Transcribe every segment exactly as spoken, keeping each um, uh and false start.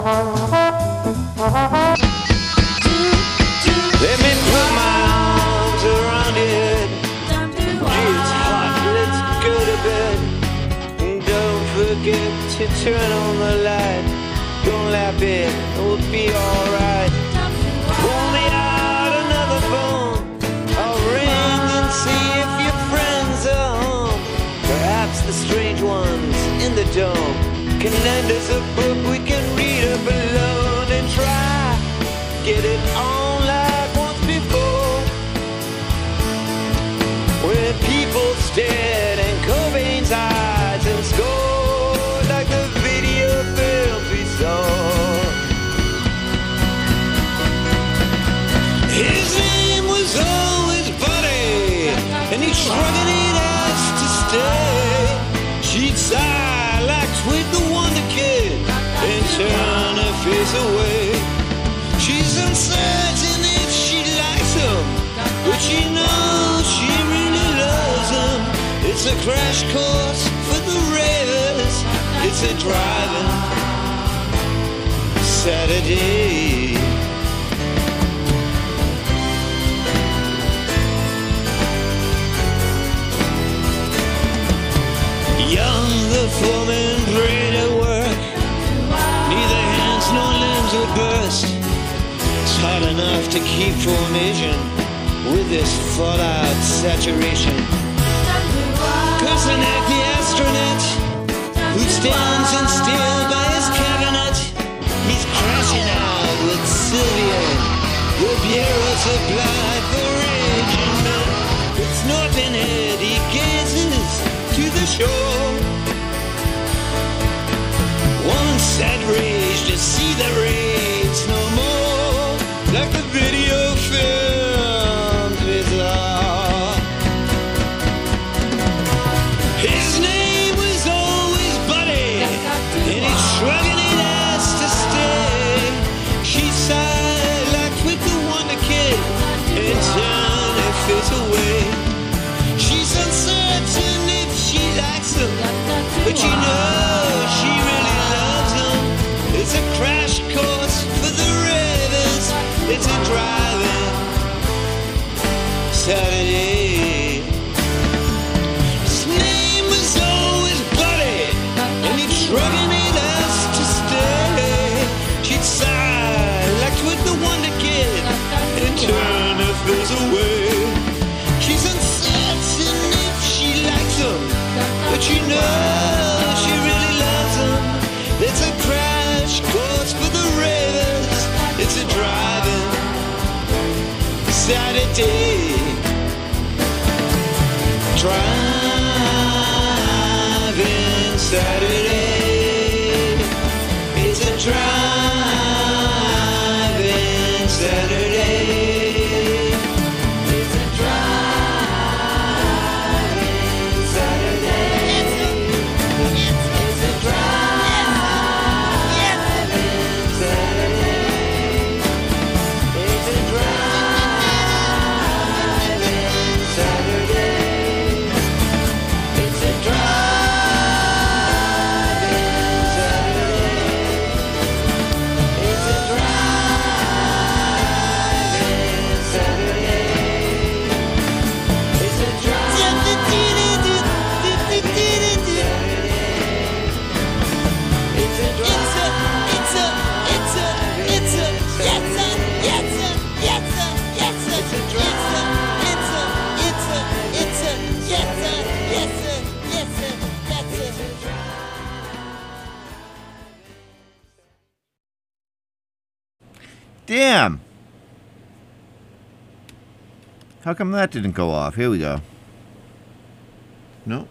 Let me put my arms around your head. It's hot, let's go to bed. Don't forget to turn on the light. Don't laugh it, it'll be alright. Pull me out another phone. I'll ring and see if your friends are home. Perhaps the strange ones in the dome can lend us a book we can read up alone and try get it on like once before. When people stared in Cobain's eyes and scored like the video films we saw. His name was always Buddy, and he'd shrug and he'd ask to stay. She'd sigh like Twig the Wonder Kid and turn her face away. She's uncertain if she likes him, but she knows she really loves him. It's a crash course for the ravers. It's a driving Saturday. Young, the foreman prayed at work. Neither hands nor limbs would burst. It's hard enough to keep formation with this fallout saturation. Kusanek, the astronaut, who stands in still by his cabinet, he's crashing out with Sylvia. The bureau supplied for raging men. With snorting head, he gazes to the shore. One sad rage to see the raids no more, like the video films we saw. His name was always Buddy, and he'd shrug and he'd ask to stay. She sighed like Twig the Wonder Kid and turned her face away. She's uncertain if she likes him, but you know she really loves him. It's a crash course for the ravers. It's a driving Saturday. His name was always Buddy, and he'd shrug and he'd ask to stay. She'd sigh like Twig the Wonder Kid and turn her face away. She's uncertain if she likes him, but you know she really loves him. It's a crash course for the ravers. It's a driving Saturday. Driving Saturday. It's a driving Saturday. It's a driving Saturday. It's a, it's, it's a driving Saturday. It's a driving Saturday. It's a driving Saturday. It's a driving Saturday. It's a driving It's a It's a, it's a, it's a, yes sir, yes sir, yes sir, yes sir. It's a, it's a, it's a, it's a, yes sir, yes sir, yes sir, yes sir. Damn. How come that didn't go off? Here we go. No.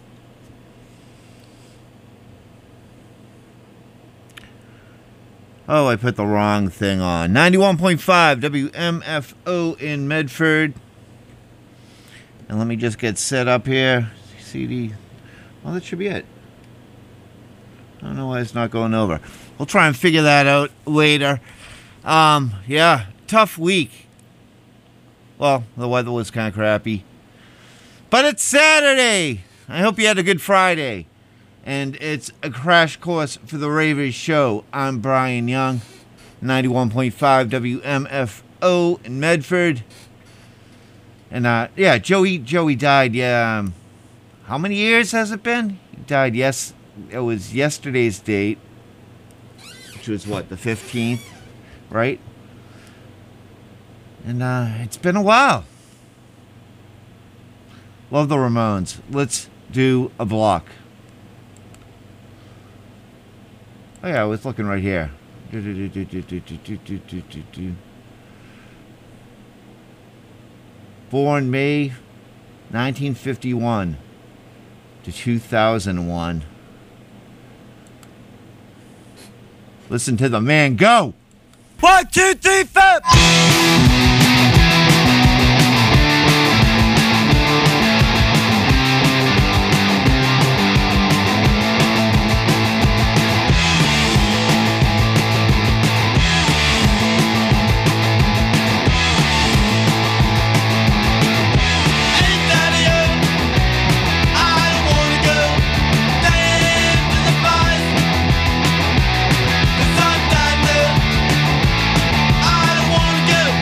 Oh, I put the wrong thing on. ninety-one point five W M F O in Medford. And let me just get set up here. C D. Well, that should be it. I don't know why it's not going over. We'll try and figure that out later. Um, yeah, tough week. Well, the weather was kind of crappy. But it's Saturday. I hope you had a good Friday. And it's a crash course for the Ravers show. I'm Brian Young, ninety-one point five W M F O in Medford. And uh, yeah, Joey Joey died. Yeah, um, how many years has it been? He died. Yes, it was yesterday's date, which was what, the fifteenth, right? And uh, it's been a while. Love the Ramones. Let's do a block. Oh yeah, I was looking right here. Born May nineteen fifty-one to two thousand one. Listen to the man go. One, two, three, four. I don't wanna go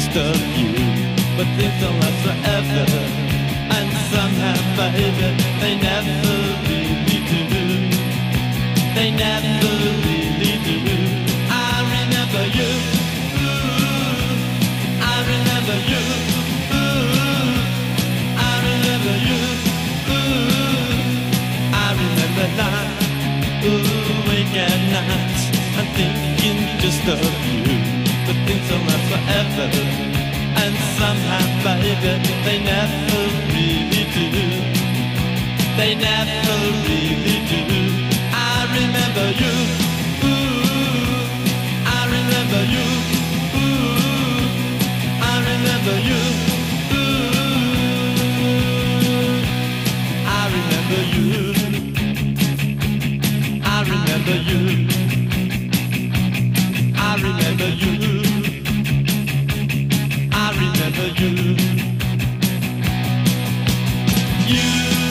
just a few, but things don't last forever. And somehow, baby, they never really do. They never really do. I remember you. Ooh, I remember you. Ooh, I remember you. Ooh, I remember night. Ooh, wake at night. I'm thinking just of you. But things don't last forever. And somehow, baby, they never really do. They never really do. I remember you. Ooh, I remember you. Ooh, I remember you. Ooh, I remember you. I remember you. I remember you. I remember you. You,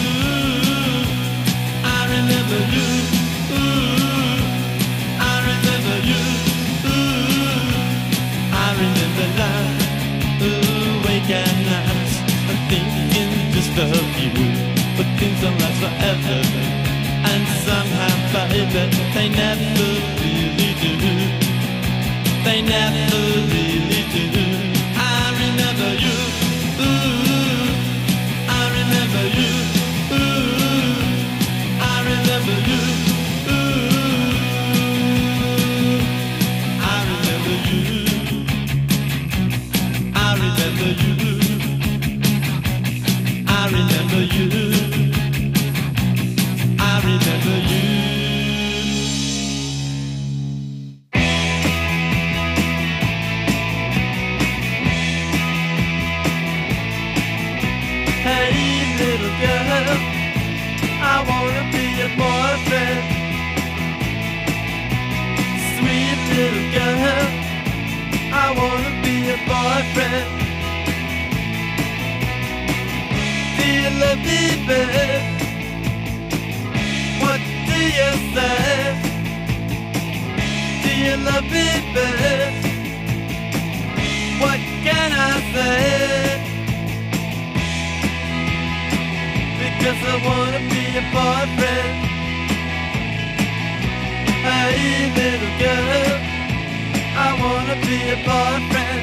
I remember you. Ooh, I remember you. Ooh, I remember life. Ooh, wake at night. I'm thinking just of you. But things don't last forever. And somehow, baby, they never really do. They never really do. I remember you. Ooh, I remember you. Ooh, I remember you. Ooh, I remember you. I remember you. I remember you. I remember you. Hey, little girl, I wanna be your boyfriend. Sweet little girl, I wanna be your boyfriend. Do you love me, babe? What do you say? Do you love me, babe? What can I say? Because I wanna be your boyfriend. Hey, little girl, I wanna be your boyfriend.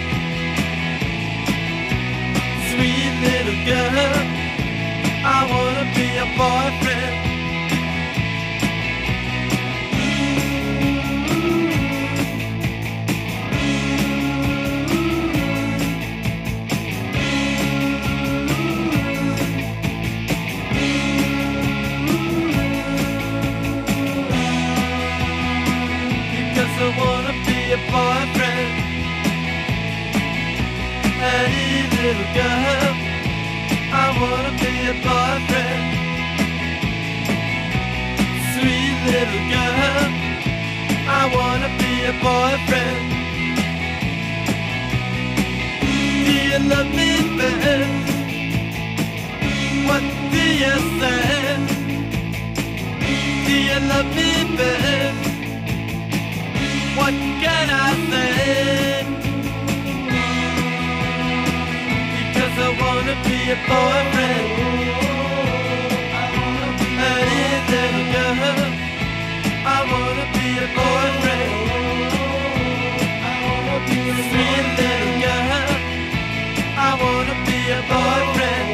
Sweet little girl, I wanna be your boyfriend. I wanna be a boyfriend. Hey, little girl, I wanna be a boyfriend. Sweet little girl, I wanna be a boyfriend. Do you love me, babe? What do you say? Do you love me, babe? What can I say? Because I wanna be a boyfriend. Hey, little girl, I wanna be a boyfriend. Sweet little girl, I wanna be a boyfriend.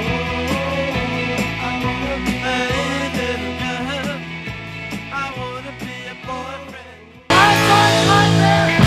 Hey, little girl, I wanna be a boyfriend. I'm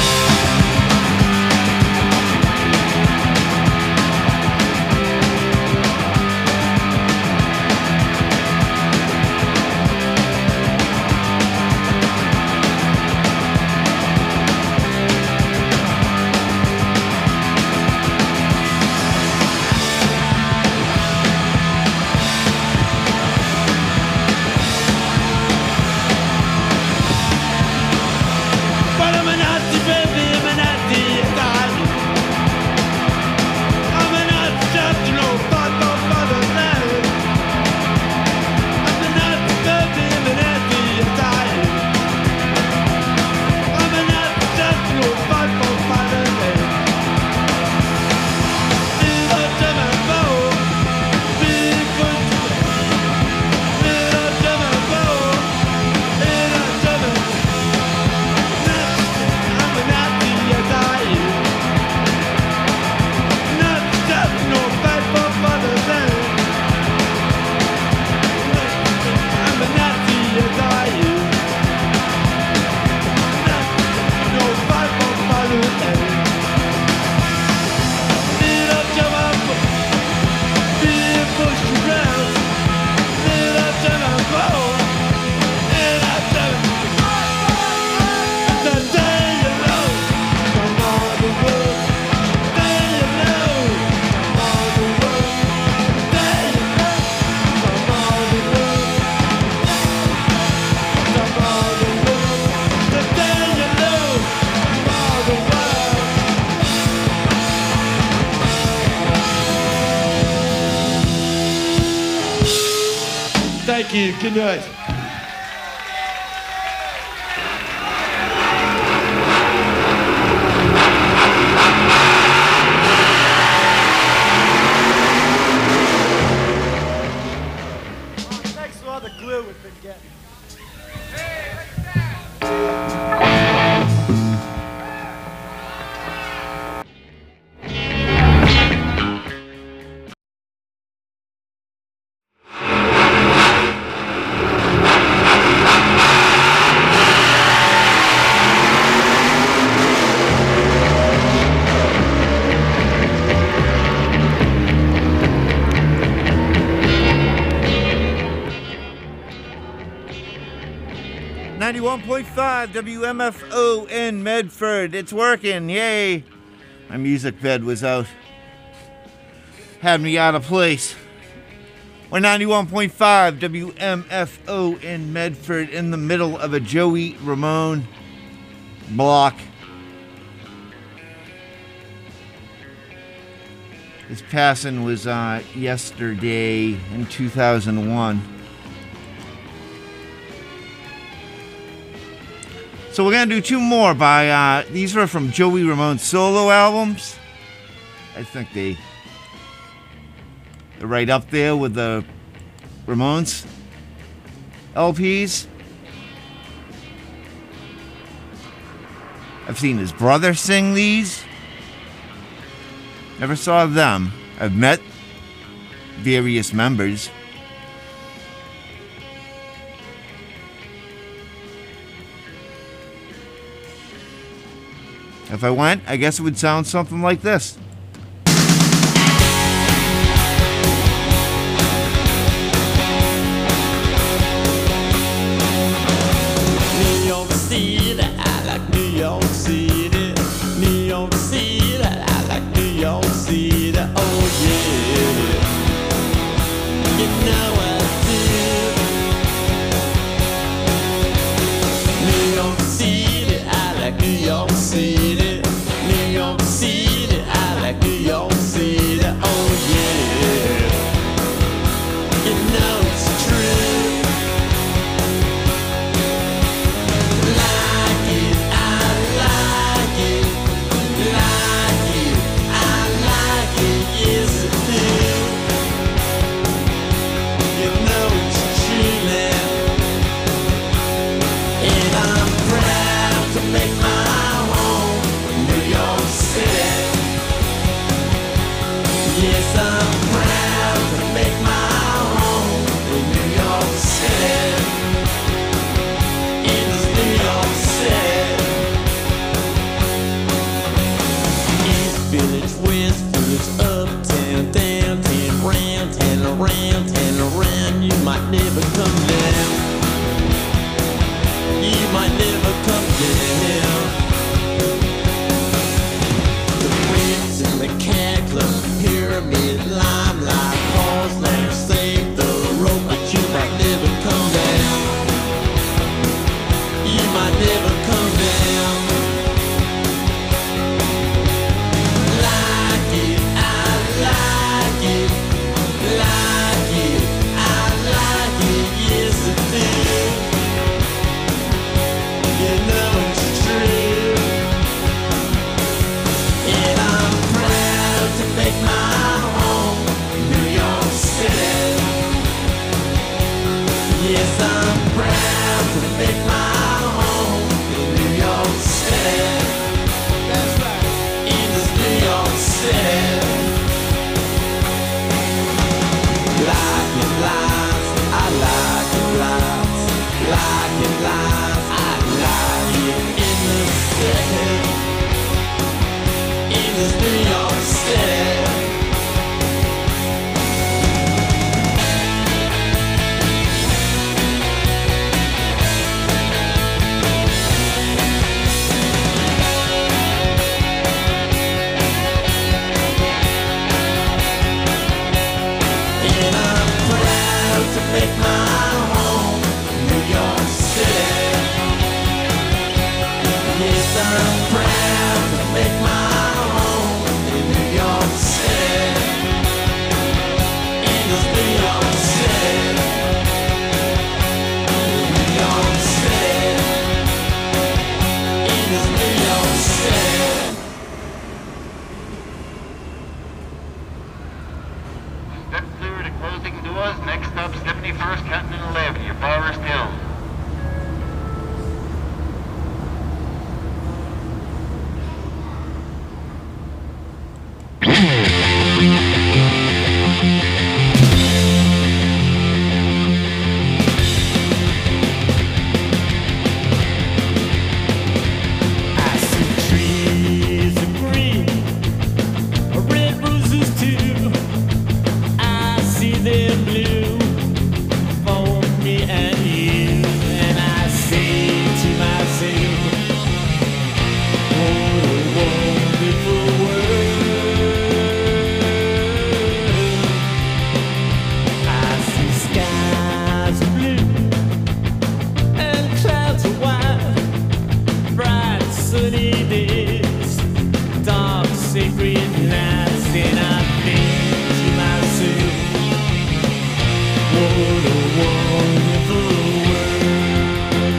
you. Good night. Thanks for all the glue we've been getting. ninety-one point five W M F O in Medford. It's working. Yay. My music bed was out. Had me out of place. We're ninety-one point five W M F O in Medford, in the middle of a Joey Ramone block. His passing was uh, yesterday in two thousand one. So we're going to do two more by, uh, these were from Joey Ramone's solo albums. I think they, they're right up there with the Ramones L Ps. I've seen his brother sing these. Never saw them. I've met various members. If I went, I guess it would sound something like this. New York City, I like New York City. New York City, I like New York City. Oh yeah, you know I do. New York City, I like New York City. New York City, I like New York City. Oh yeah, you know it's true. Like it, I like it. Like it, I like it. Yes, I do. You know it's true now. And I'm proud to make my home New York City. Yes, I'm proud to make my home in New York City. In this New York City. East Village, West Village, uptown, downtown, round and around and around. You might never come down. You might never come down. The Ritz and the Cat Club, Pyramid, Limelight, Paul's Lamb, Save the Rope, but you might never come down. You might never come down. Like it, I like it. Like it, I like it. Yes, I do. You know it's true. And I'm proud to make my home New York City. Yes, I'm proud to make my home New York City. That's right. In this New York City. Like it lots, I like it lots. Like it lots, I like it in the city. In this New York City. And I'm proud to make my home New York City. Yes, I'm proud. first cutting to the left, your Forest Hill. I see trees of green, red roses too. I see them blue for me and you. And I say to myself, what a wonderful world. I see skies of blue and clouds of white, bright sunny days, dark sacred nights, and I think to myself, what a wonderful world.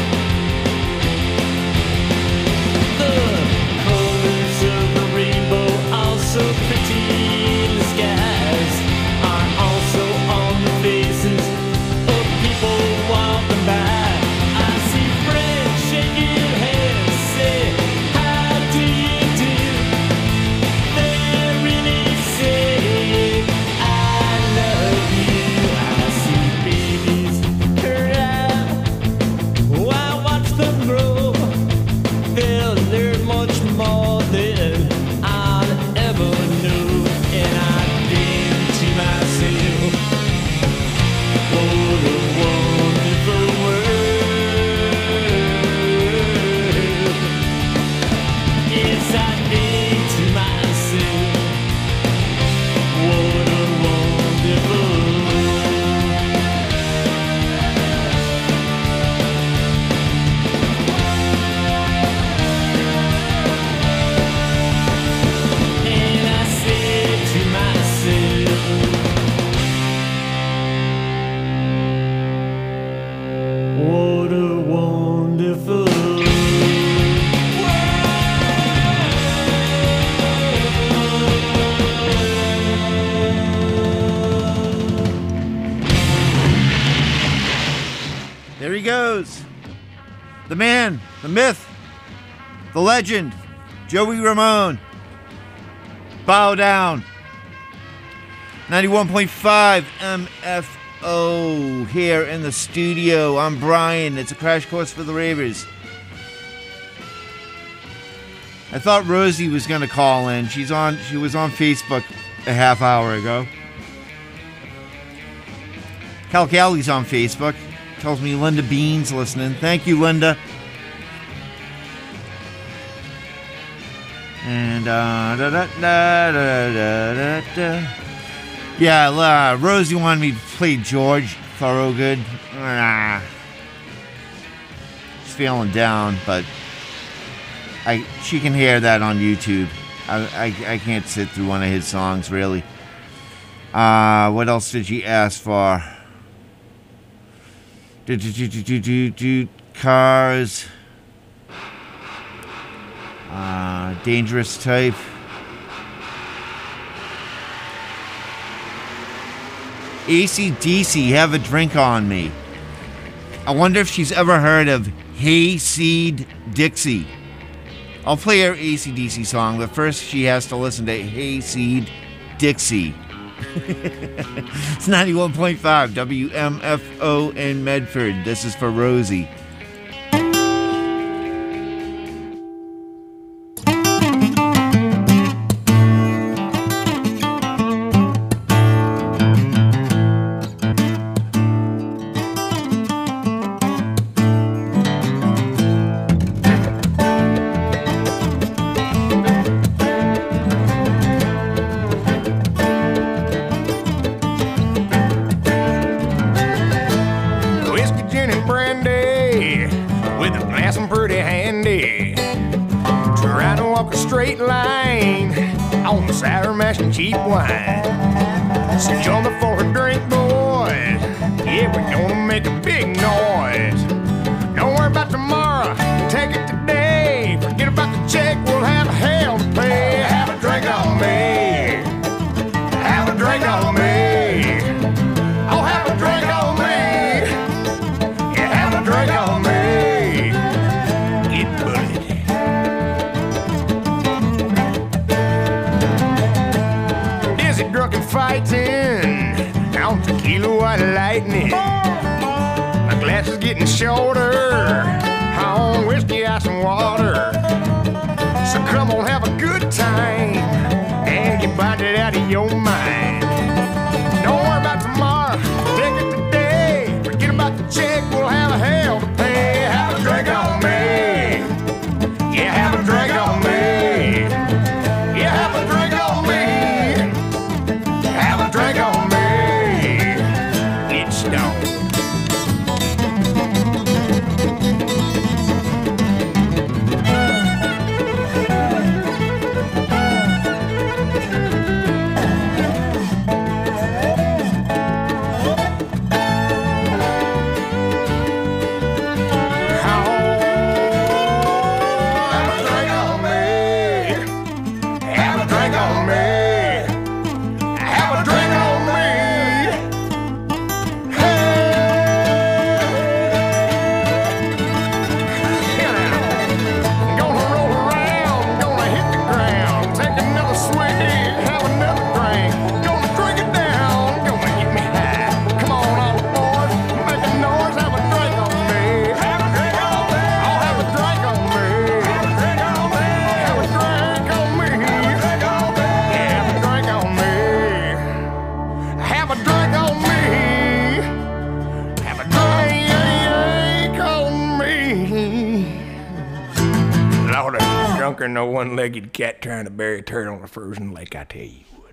The colors of the rainbow are so pretty. The skies are also on the faces of people walking by. I see friends shaking hands, say, how do you do? They really say, I love you. I see babies cry while I watch them grow. They'll learn much more than I'll ever know. And I think to myself, what a wonderful world. Yes, I think to myself, what a wonderful world. And I say to myself, what a wonderful There he goes. The man, the myth, the legend, Joey Ramone. Bow down. ninety-one point five M F O here in the studio. I'm Brian. It's a crash course for the ravers. I thought Rosie was going to call in. She's on. She was on Facebook a half hour ago. Cal Cali's on Facebook. Tells me Linda Bean's listening. Thank you, Linda. And uh, da, da, da, da, da, da, da. Yeah, uh, Rosie wanted me to play George Thorogood. Ah. She's feeling down, but I she can hear that on YouTube. I, I, I can't sit through one of his songs, really. Uh, what else did she ask for? Do, do, do, do, do, do, do, Cars. Uh, Dangerous Type. A C D C, Have a Drink on Me. I wonder if she's ever heard of Hayseed Dixie. I'll play her A C D C song, but first she has to listen to Hayseed Dixie. It's ninety-one point five W M F O in Medford. This is for Rosie. Cheap wine. So join me for a drink, boys. Yeah, we're gonna make a big noise. Don't worry about tomorrow, take it today. Forget about the check, we'll have hell to pay. Have a drink on me. Have a drink on me. Oh, have a drink on me. fighting on tequila white lightning. My glass is getting shorter on whiskey, ice, and water. So come on, have a good time and get bonded out of your mind. Don't worry about tomorrow, take it today. Forget about the check, we'll have a hell to pay. Have a drink on me. Yeah, have a drink on me. Yeah, have a drink on me. Have a drink on me. Get stoned. No one-legged cat trying to bury a turtle on a frozen lake, I tell you what.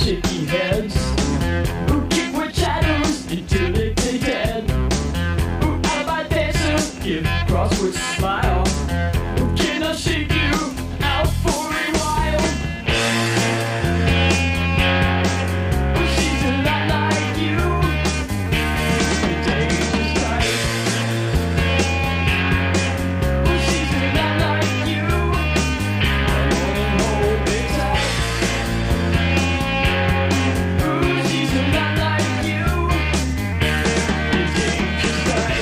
shaky heads, who kick with shadows until they play dead, who alibi dancer give crossword smile, who cannot shake you out for a while. But she's a lot like you, the dangerous type. But she's a lot like you, I wanna hold it tight. Ooh, she's a lot like you, the dangerous type.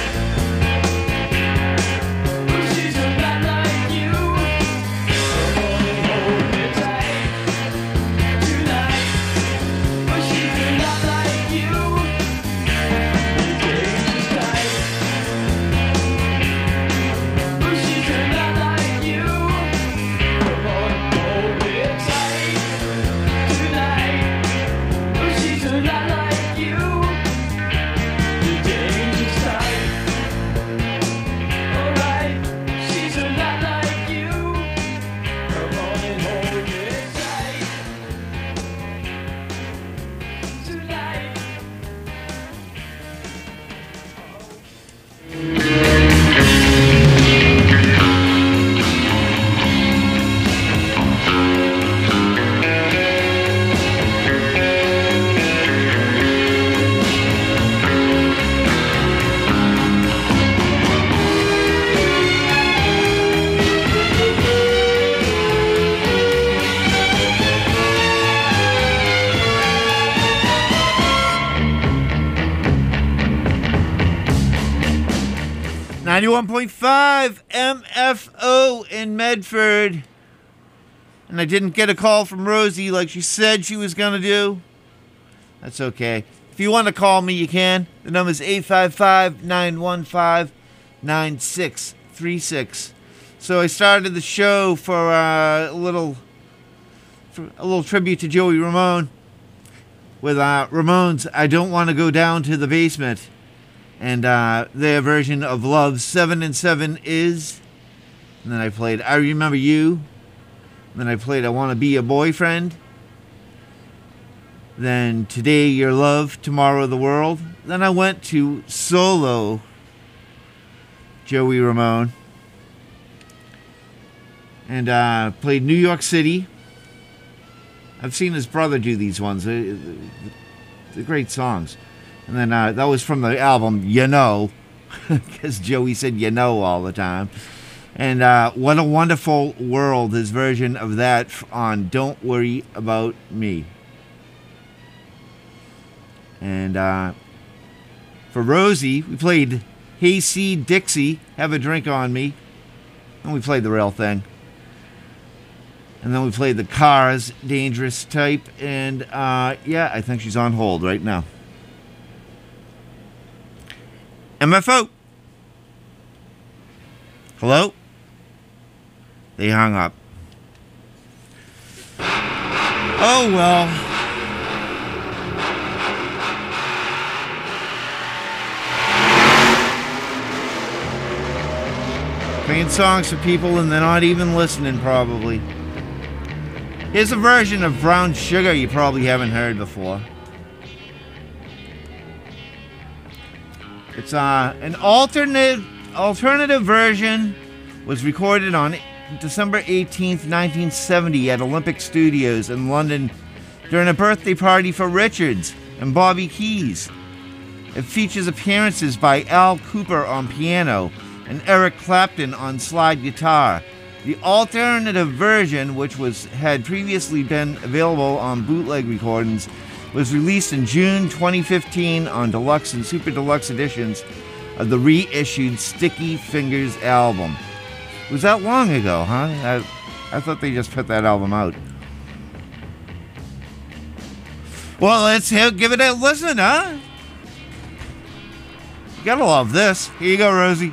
Ooh, she's a lot like you, I wanna hold it tight tonight. But she's a lot like you, the dangerous type. But she's a lot like you, come on, hold it tight tonight. But she's a lot like you, the dangerous type. Alright, she's a lot like you, come on and hold it tight tonight. ninety-one point five M F O in Medford. And I didn't get a call from Rosie like she said she was going to do. That's okay. If you want to call me, you can. The number is eight five five, nine one five, nine six three six. So I started the show for uh, a little for a little tribute to Joey Ramone with uh, Ramones, I Don't Want to Go Down to the Basement. And uh, their version of Love seven and seven Is. And then I played I Remember You. And then I played I Want to Be Your Boyfriend. Then Today Your Love, Tomorrow the World. Then I went to solo Joey Ramone. And uh, played New York City. I've seen his brother do these ones. They're, they're great songs. And then uh, that was from the album You Know, because Joey said you know all the time. And uh, What a Wonderful World, his version of that on Don't Worry About Me. And uh, for Rosie, we played Hey See Dixie, Have a Drink on Me. And we played the real thing. And then we played the Cars, Dangerous Type. And uh, yeah, I think she's on hold right now. M F O. Hello? They hung up. Oh, well. Playing songs for people and they're not even listening, probably. Here's a version of Brown Sugar you probably haven't heard before. It's uh, an alternate, alternative version. Was recorded on December eighteenth, nineteen seventy at Olympic Studios in London during a birthday party for Richards and Bobby Keys. It features appearances by Al Cooper on piano and Eric Clapton on slide guitar. The alternative version, which was had previously been available on bootleg recordings, was released in June twenty fifteen on deluxe and super deluxe editions of the reissued Sticky Fingers album. It was that long ago, huh? I, I thought they just put that album out. Well, let's give it a listen, huh? You gotta love this. Here you go, Rosie.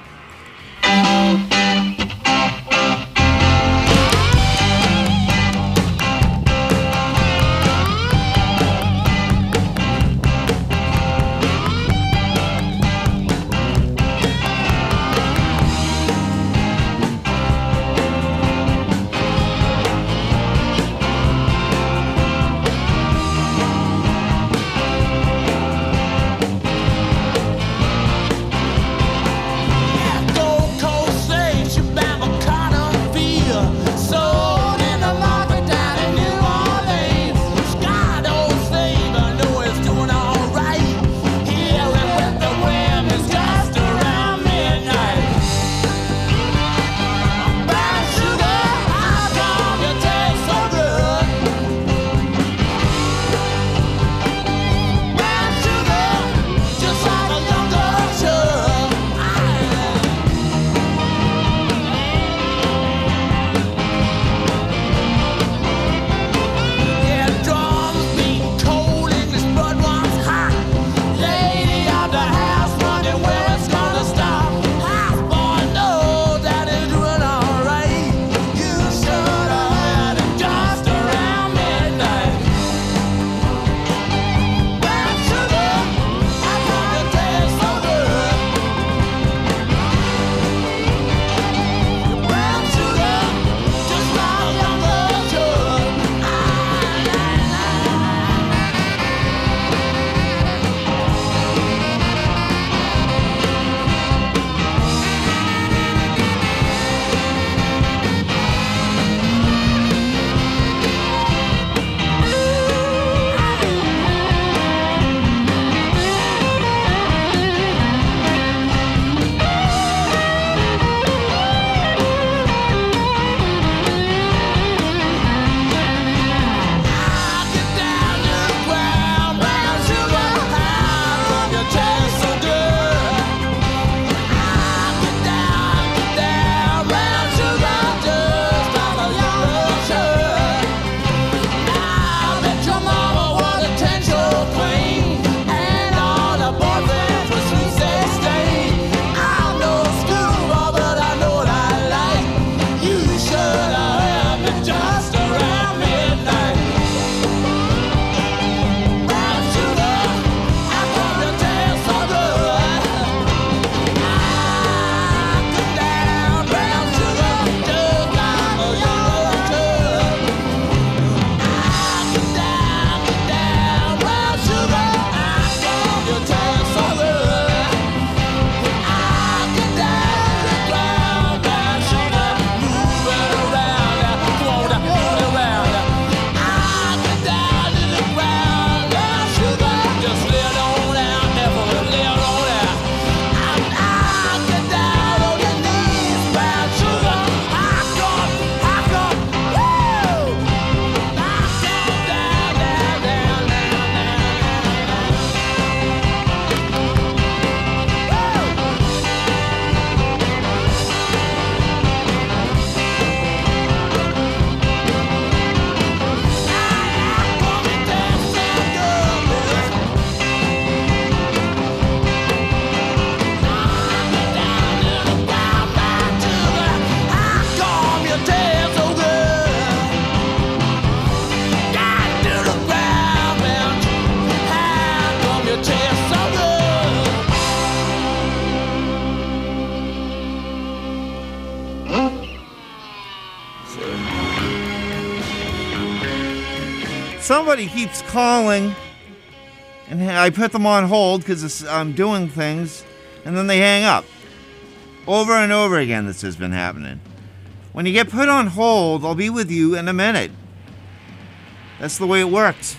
somebody keeps calling, and I put them on hold because I'm doing things, and then they hang up. Over and over again, this has been happening. When you get put on hold, I'll be with you in a minute. That's the way it works.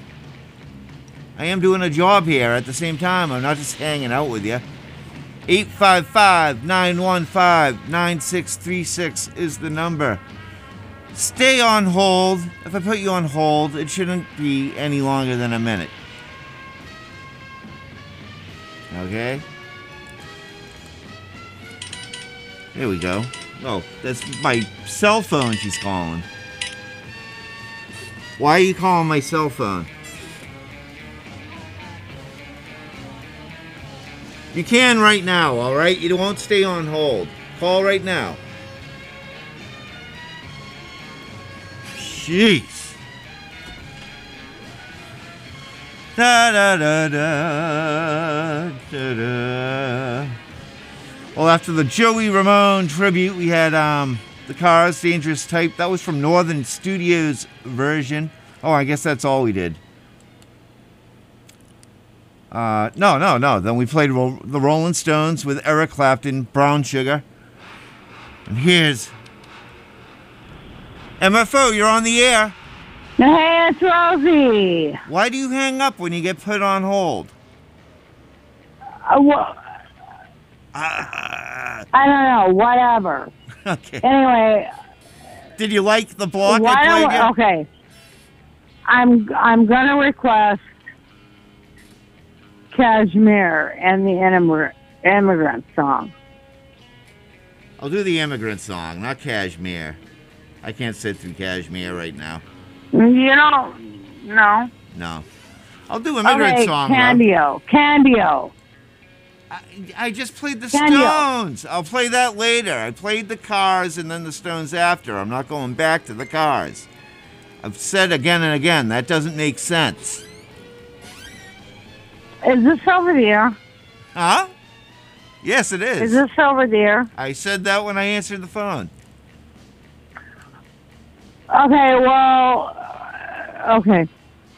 I am doing a job here at the same time. I'm not just hanging out with you. eight five five, nine one five, nine six three six is the number. Stay on hold. If I put you on hold, it shouldn't be any longer than a minute. Okay? There we go. Oh, that's my cell phone she's calling. Why are you calling my cell phone? You can right now, all right? You won't stay on hold. Call right now. Jeez. Da da da da da da. Well, after the Joey Ramone tribute, we had um, the Cars, Dangerous Type. That was from Northern Studios version. Oh, I guess that's all we did. Uh, no, no, no. Then we played Ro- the Rolling Stones with Eric Clapton, Brown Sugar. And here's M F O, you're on the air. Hey, it's Rosie. Why do you hang up when you get put on hold? Uh, well, Uh, I don't know, whatever. okay. Anyway, Did you like the block why I played don't, you? okay. I'm I'm gonna request Kashmir and the Immigr- Immigrant Song. I'll do the Immigrant Song, not Kashmir. I can't sit through Kashmir right now. You don't, no. No. I'll do Immigrant Okay, Song, though. Candio, Candio. I, I just played the Can you? Stones. I'll play that later. I played the Cars and then the Stones after. I'm not going back to the Cars. I've said again and again, that doesn't make sense. Is this over there? Huh? Yes, it is. Is this over there? I said that when I answered the phone. Okay, well, uh, okay.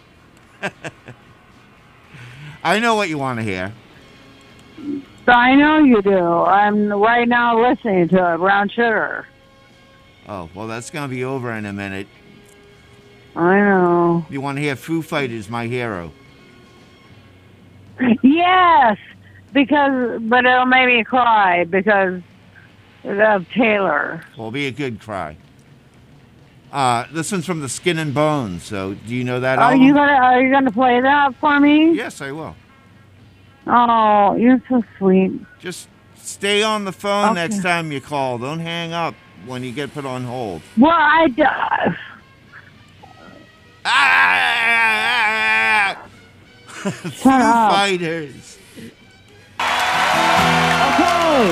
I know what you want to hear. I know you do. I'm right now listening to it, Brown Sugar. Oh, well, that's going to be over in a minute. I know. You want to hear Foo Fighters, My Hero. Yes, because, but it'll make me cry because of Taylor. Well, be a good cry. Uh, this one's from the Skin and Bones, so do you know that Are album? you gonna Are you gonna play that for me? Yes, I will. Oh, you're so sweet. Just stay on the phone Okay. next time you call. Don't hang up when you get put on hold. Well, I d- Ah! Foo up. Fighters. okay.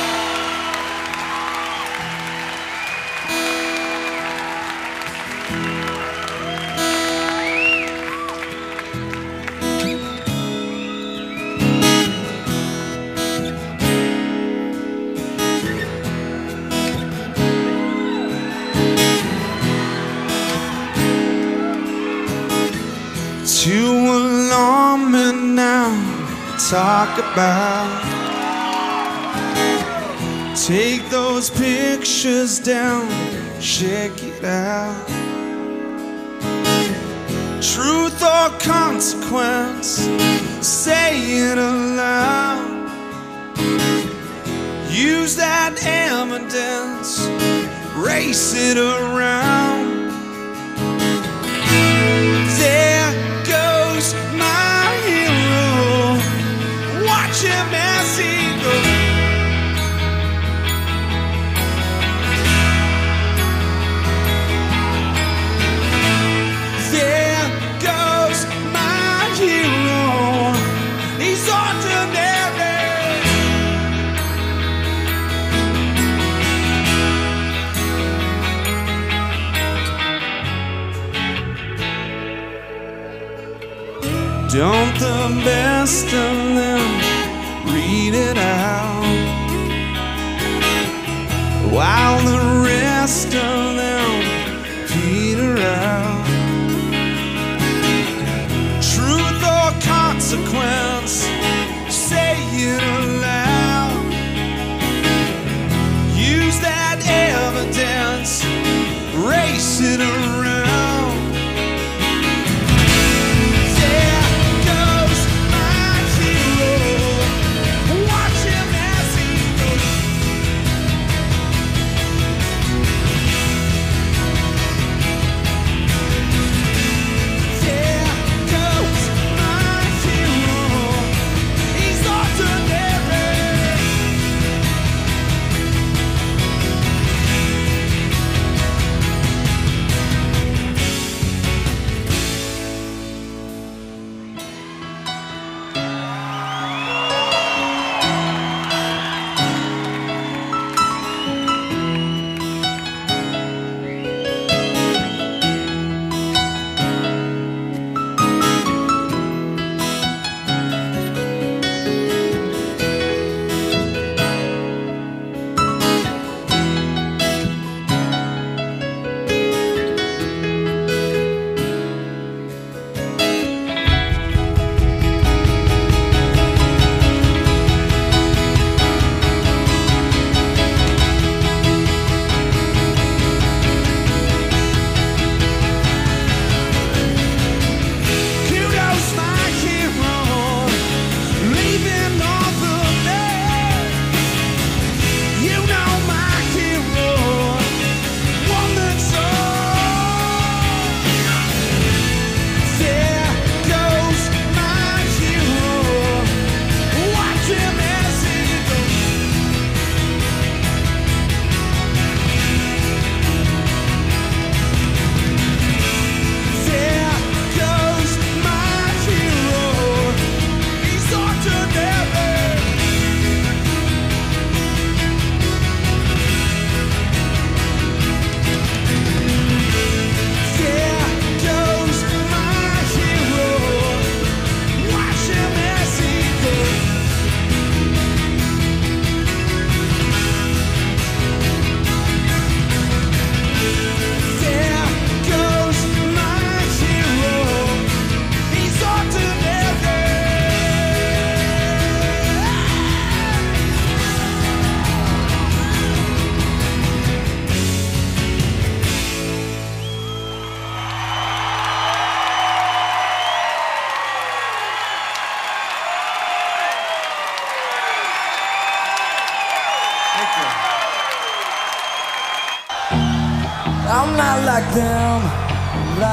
Two alarming now, talk about. Take those pictures down, check it out. Truth or consequence, say it aloud. Use that evidence, race it around. There goes my hero, watch him as he goes. There goes my hero, he's ordinary. Don't the best of them read it out, while the rest of them peter out.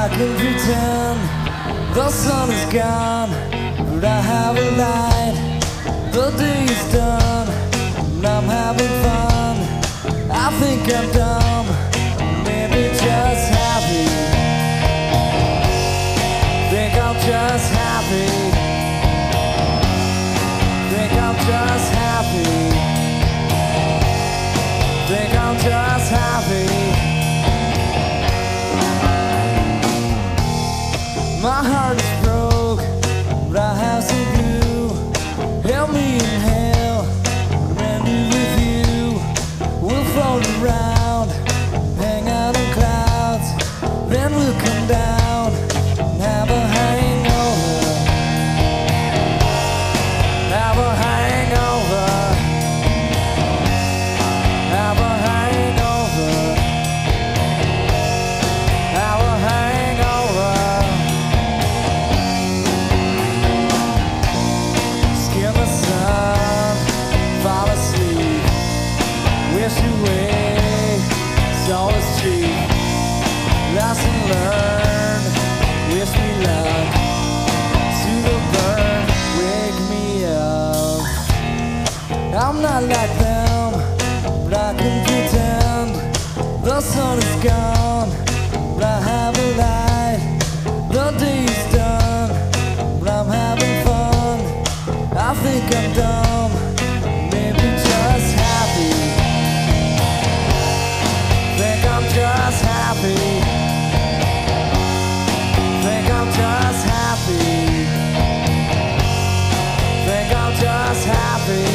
I can pretend the sun is gone, but I have a light. The day is done, and I'm having fun. I think I'm dumb, maybe just happy. Think I'm just happy. Think I'm just happy. Think I'm just happy. My heart is broke, but I have some glue. Help me inhale, and be with you. We'll float around, hang out in clouds. Then we'll come down and have a hangover. Have a hangover. Have a hangover. Have a hangover. Skim the sun, fall asleep. Wish away, it's always cheap. Lesson learned, wish me luck. To the burn, wake me up. I'm not like them, but I can pretend. The sun is gone, but I have a light. The day is done, but I'm having fun. I think I'm dumb, maybe just happy. Think I'm just happy. Think I'm just happy. Think I'm just happy.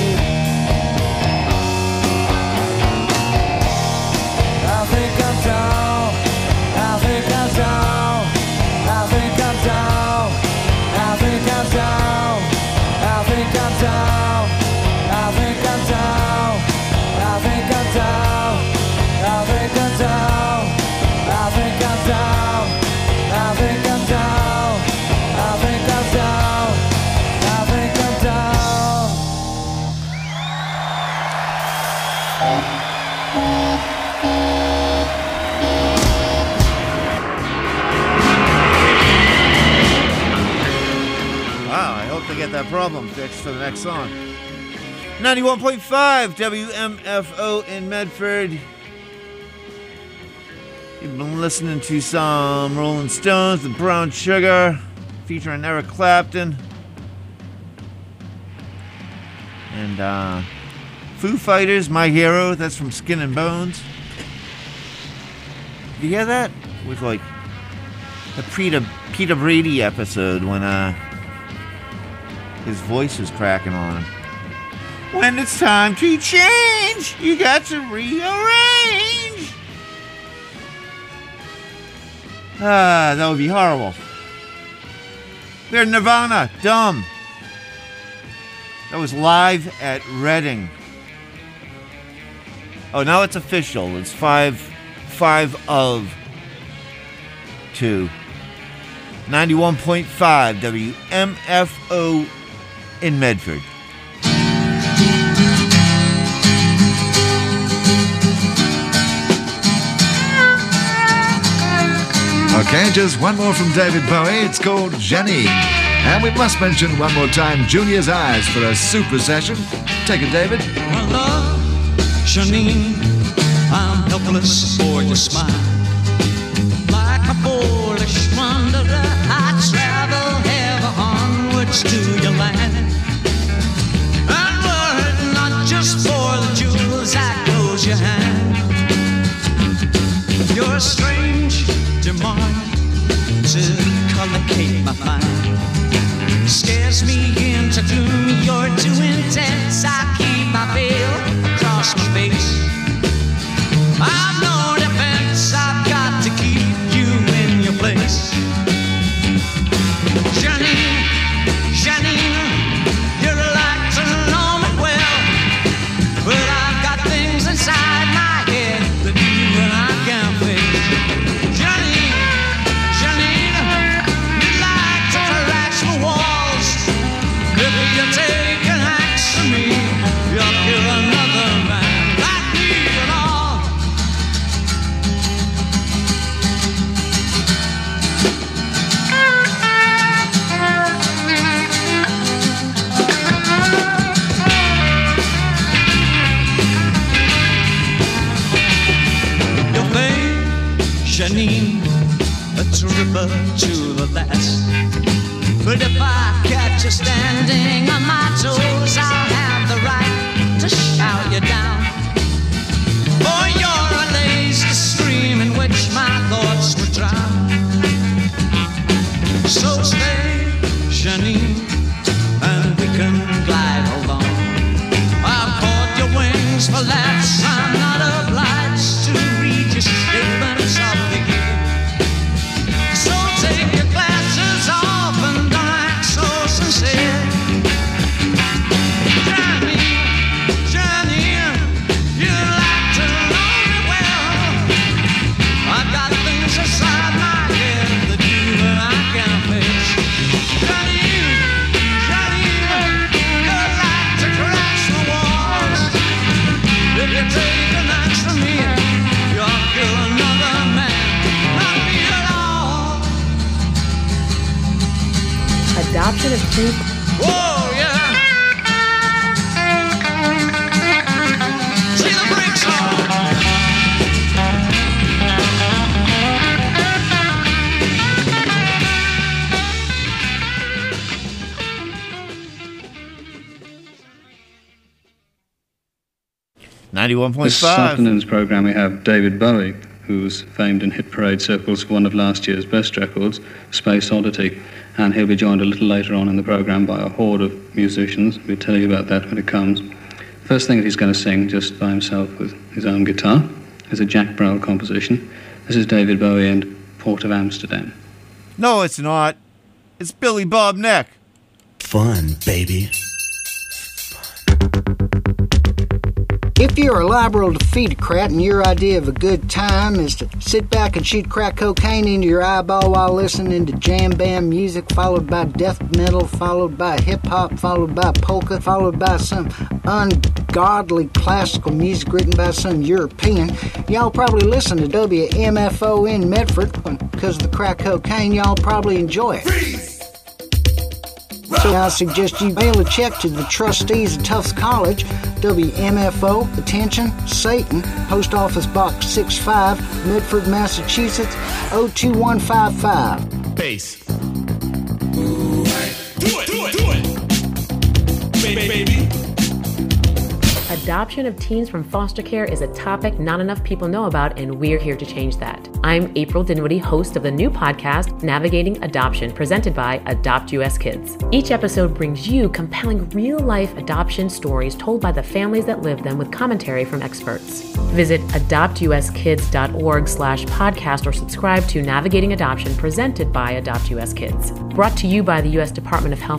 I think I'm down. I think I'm down. I think I'm down. I think I'm down. I think I'm down. I think I'm down. I think I'm down. I think I'm down. I think I'm down. I think I'm down. I think I'm down. I think I'm down. Wow, I hope they get that problem fixed for the next song. ninety-one point five W M F O in Medford. You've been listening to some Rolling Stones, The Brown Sugar, featuring Eric Clapton. And uh, Foo Fighters, My Hero, that's from Skin and Bones. Did you hear that? It was like the Peter, Peter Brady episode when uh, his voice was cracking on him. When it's time to change, you got to rearrange. Ah, that would be horrible. They're Nirvana, Dumb. That was live at Reading. Oh, now it's official. It's five, five of two. ninety-one point five W M F O in Medford. Okay, just one more from David Bowie. It's called Jenny. And we must mention one more time Junior's Eyes for a super session. Take it, David. My love, Janine, I'm helpless for your smile. Like a foolish wanderer, I travel ever onwards to your land. And were it not just for the jewels that close your hand, you're a strange demand to collocate my mind. Scares me into gloom, you're too intense. I keep my veil across my face. I've no defense, I've got to keep you in your place. Janine, Janine, you're like to know me well, but I've got things inside my head that you and I can't face. Janine, Janine, you like to collapse my walls. forever to the last. But if I catch you standing on my toes, I'll have the right to shout you down. For you're a lazy stream in which my thoughts would drown. So stay, Janine, and we can glide along. I've caught your wings for laughs. I'm not obliged to read your statements of the year. So take your glasses off and don't act so sincere. Janine, Janine, you like to know me well. I've got things inside my head that you and I can't fix. Janine, Janine, you like to crash the walls. If you take a knife from me, you'll kill another man, not me at all. Adoption of two. Whoa, yeah. See the brakes on. ninety-one point This five. afternoon's programme we have David Bowie, who's famed in hit parade circles for one of last year's best records, Space Oddity, and he'll be joined a little later on in the programme by a horde of musicians. We'll tell you about that when it comes. First thing that he's going to sing just by himself with his own guitar is a Jack Brel composition. This is David Bowie and Port of Amsterdam. No, it's not. It's Billy Bob Neck. Fun, baby. If you're a liberal defeatocrat and your idea of a good time is to sit back and shoot crack cocaine into your eyeball while listening to jam band music, followed by death metal, followed by hip-hop, followed by polka, followed by some ungodly classical music written by some European, y'all probably listen to W M F O in Medford. Because of the crack cocaine, y'all probably enjoy it. Freeze. So I suggest you mail a check to the trustees of Tufts College, W M F O, attention, Satan, Post Office Box six five, Medford, Massachusetts, oh two one five five. Bass. Do it, do it, do it. Baby, baby. Adoption of teens from foster care is a topic not enough people know about, and we're here to change that. I'm April Dinwiddie, host of the new podcast, Navigating Adoption, presented by Adopt U S Kids. Each episode brings you compelling real-life adoption stories told by the families that live them with commentary from experts. Visit adopt u s kids dot org slash podcast or subscribe to Navigating Adoption, presented by Adopt U S Kids. Brought to you by the U S Department of Health